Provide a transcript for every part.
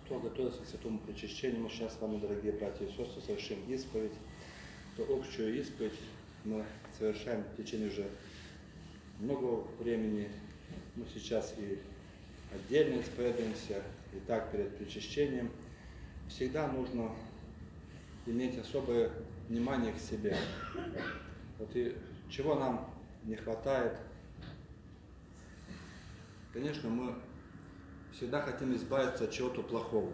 Кто готовится к святому причащению, мы сейчас с вами, дорогие братья и сестры, совершим исповедь. То общую исповедь мы совершаем в течение уже много времени. Мы сейчас и отдельно исповедуемся, и так перед причащением. Всегда нужно иметь особое внимание к себе. Вот и чего нам не хватает? Конечно, мы всегда хотим избавиться от чего-то плохого,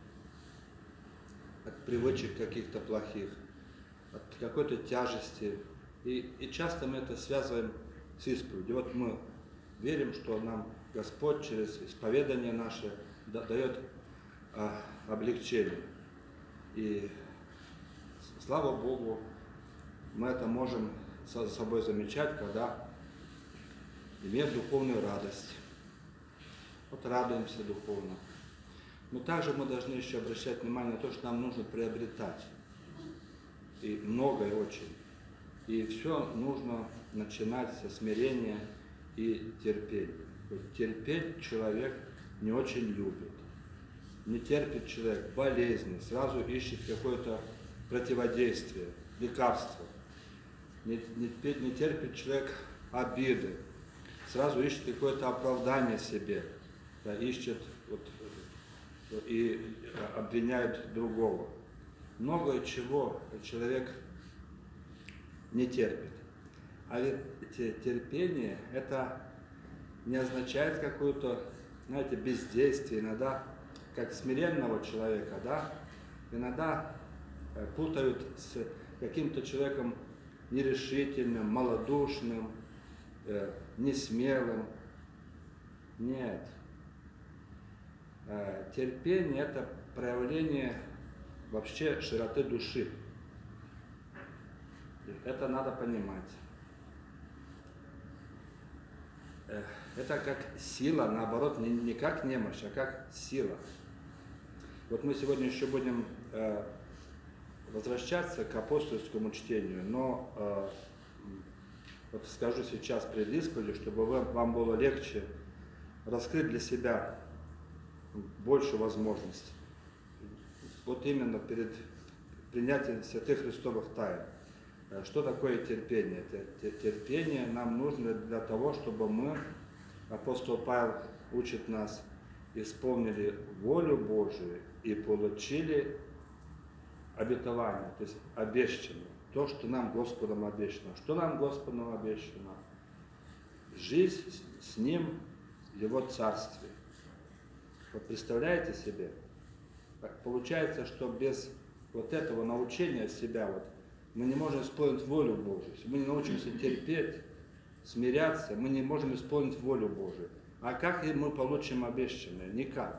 от привычек каких-то плохих, от какой-то тяжести. И часто мы это связываем с исповедью. Вот мы верим, что нам Господь через исповедание наше дает облегчение. И слава Богу, мы это можем за собой замечать, когда имеем духовную радость. Вот радуемся духовно. Но также мы должны еще обращать внимание на то, что нам нужно приобретать. И многое очень. И все нужно начинать со смирения и терпения. Вот терпеть человек не очень любит. Не терпит человек болезни, сразу ищет какое-то противодействие, лекарство. Не терпит человек обиды, сразу ищет какое-то оправдание себе, да, ищет и обвиняет другого. Многое чего человек не терпит. А ведь терпение это не означает какое-то, знаете, бездействие. Иногда, как смиренного человека, да, иногда путают с каким-то человеком нерешительным, малодушным, несмелым. Нет. Терпение – это проявление вообще широты души. Это надо понимать. Это как сила, наоборот, не как немощь, а как сила. Вот мы сегодня еще будем возвращаться к апостольскому чтению, но вот скажу сейчас перед исповедью, чтобы вам было легче раскрыть для себя больше возможностей. Вот именно перед принятием святых Христовых тайн. Что такое терпение? Терпение нам нужно для того, чтобы мы, апостол Павел учит нас, исполнили волю Божию и получили обетование, то есть обещанное, то, что нам Господом обещано. Что нам Господом обещано? Жизнь с Ним в Его Царстве. Вот представляете себе? Получается, что без вот этого научения себя мы не можем исполнить волю Божию. Если мы не научимся терпеть, смиряться, мы не можем исполнить волю Божию. А как мы получим обещанное? Никак.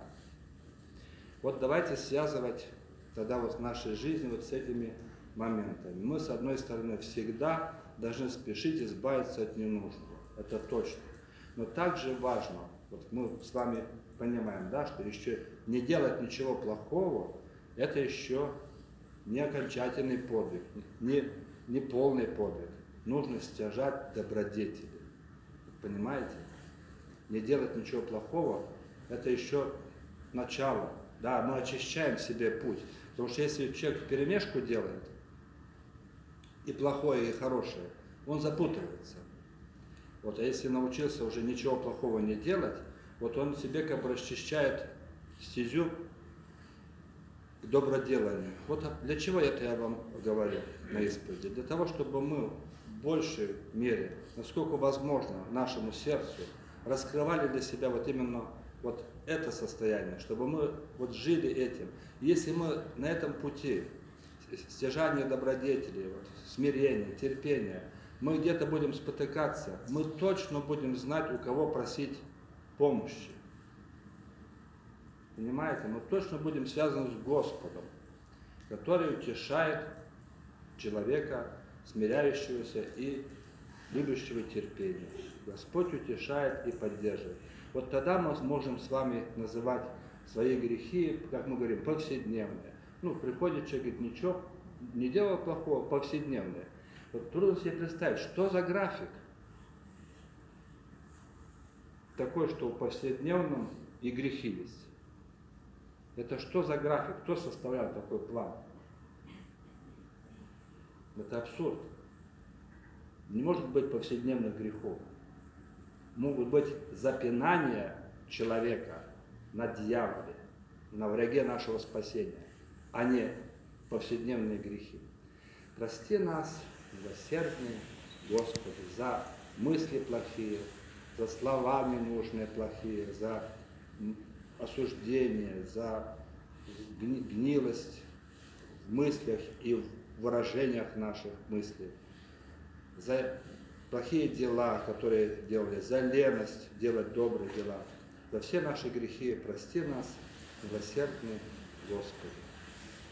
Вот давайте связывать тогда в нашей жизни с этими моментами. Мы, с одной стороны, всегда должны спешить избавиться от ненужного. Это точно. Но также важно, вот мы с вами понимаем, да, что еще не делать ничего плохого, это еще не окончательный подвиг, не полный подвиг. Нужно стяжать добродетели. Понимаете? Не делать ничего плохого, это еще начало. Да, мы очищаем себе путь. Потому что если человек вперемешку делает, и плохое, и хорошее, он запутывается. Вот, а если научился уже ничего плохого не делать, вот он себе как бы расчищает стезю к доброделанию. Вот для чего это я вам говорю на исповеди? Для того, чтобы мы в большей мере, насколько возможно, нашему сердцу раскрывали для себя вот именно вот это состояние, чтобы мы вот жили этим. Если мы на этом пути стяжания добродетелей, смирения, терпения, мы где-то будем спотыкаться, мы точно будем знать, у кого просить помощи. Понимаете? Мы точно будем связаны с Господом, который утешает человека, смиряющегося и любящего терпения. Господь утешает и поддерживает. Вот тогда мы сможем с вами называть свои грехи, как мы говорим, повседневные. Приходит человек, говорит, ничего, не делал плохого, повседневное. Вот трудно себе представить, что за график такой, что в повседневном и грехи есть. Это что за график? Кто составлял такой план? Это абсурд. Не может быть повседневных грехов. Могут быть запинания человека на дьяволе, на враге нашего спасения, а не повседневные грехи. Прости нас, милосердный Господи, за мысли плохие, за слова ненужные плохие, за осуждение, за гнилость в мыслях и в выражениях наших мыслей, за плохие дела, которые делали, за леность делать добрые дела, за все наши грехи прости нас, милосердный Господи.